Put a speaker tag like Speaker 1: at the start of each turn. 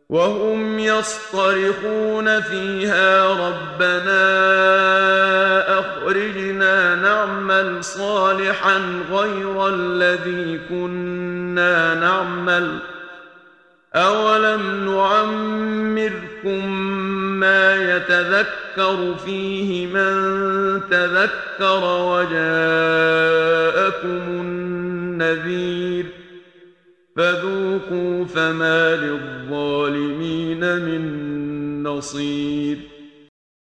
Speaker 1: وهم يصطرخون فيها ربنا أخرجنا نعمل صالحا غير الذي كنا نعمل أولم نعمركم ما يتذكر فيه من تذكر وجاءكم النذير فذوقوا فما للظالمين من نصير